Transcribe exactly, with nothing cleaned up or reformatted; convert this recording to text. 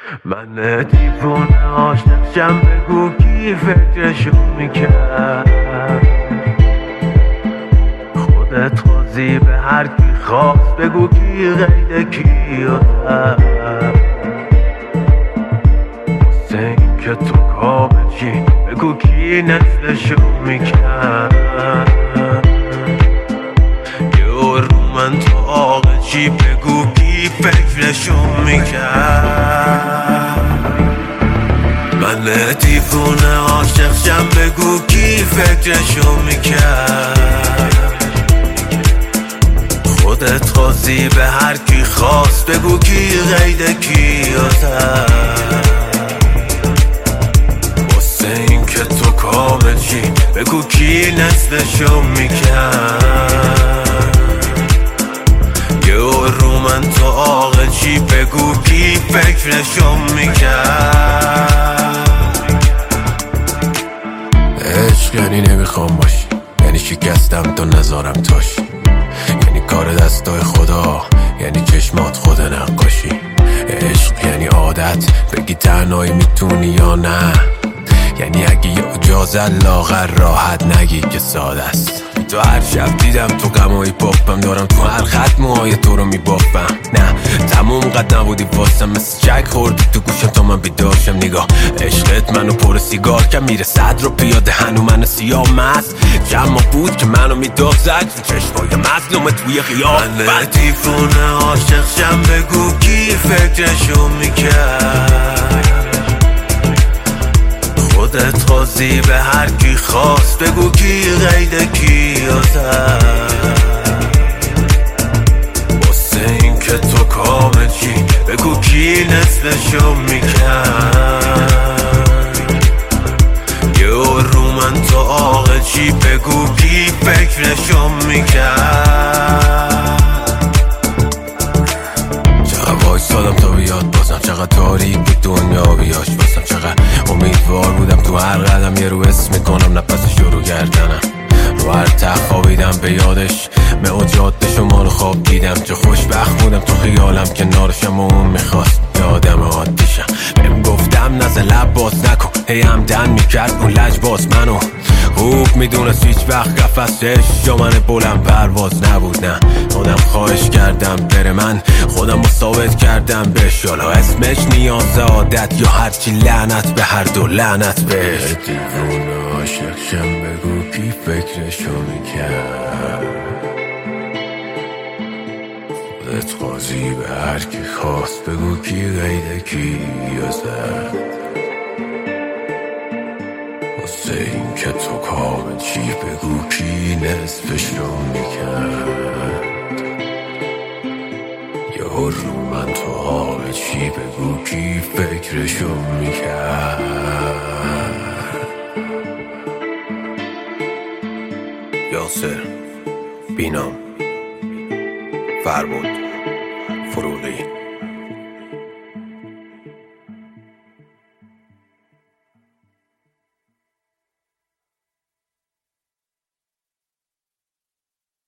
من دیوونه عاشقشم، بگو کی فکرشو میکرد. خودت خوازی به هر کی خواست، بگو کی غیده کی زد. واسه این که تو کامل چی، بگو کی نصفشو میکرد. یه رو من تو آقا چی، بگو کی فکرشو میکرد. من دیوونه عاشقشم، بگو کی فکرشو میکرد. خودت خواستی به هر کی خواست، بگو کی غیده کی زد. واسه این که تو کامل چی، بگو کی نصفشو میکرد. یه رو من تو آقا چی، بگو کی فکرشو میکرد. عشق یعنی نمیخوام باشی، یعنی شکستم تا نذارم تاشی، یعنی کار دستای خدا، یعنی چشمات خود نقاشی. عشق یعنی عادت، بگی تنهایی میتونی یا نه، یعنی اگه یه اجازت لاغر راحت نگی که ساده است. تو هر شب دیدم تو غمای پاپم، دارم تو هر خط موهای تو رو میبافم. نه تموم قد نبودی واسم، مثل چک خوردی تو گوشم تا من بیدارشم. نگاه عشقت منو پر سیگار کم، میره صد رو پیاده هنو منو سیاه مست. جمع بود که منو میداغ زد تو چشمای مظلوم توی خیاه. من دیوونه عاشقشم، بگو کی فکرشو میکرد. خودت خواستی به هر کی خواست، بگو کی غیده کی زد. واسه این که تو کامل چی، بگو کی نصفشو میکرد. یه رو من تو آقا چی، بگو کی فکرشو میکرد. چقدر وایسادم تا بیاد بازم، چقدر تاریک بود دنیا بیاش بازم، چقدر امیدوار بودم تو هر قدم یه رو اسم میکنم نفس شروع کردنم. رو هر تخوابیدم به یادش، معجادش و مالو خواب دیدم. چه خوشبخت بودم تو خیالم کنارشم و اون میخواست یادم عادیشم. بهم گفتم نزه لب باز نکن، هی همدن میکرد اون لجباز منو. خوب میدونست هیچ وقت قفصش جا من بلند پرواز نبود. نه خودم خواهش کردم بره، من خودم رو ثابت کردم بهش. حالا اسمش نیاز عادت یا هرچی، لعنت به هر دو لعنت بهش. دیوونه عاشقشم، بگو کی فکرشو میکرد. خودت قاضی به هر کی خواست، بگو کی غیده کی زد. واسه این که تو کامل چی، بگو کی نصفشو میکرد. یه رو من تو حال چی، بگو کی فکرشو میکرد. یاسر، بینام، فربود.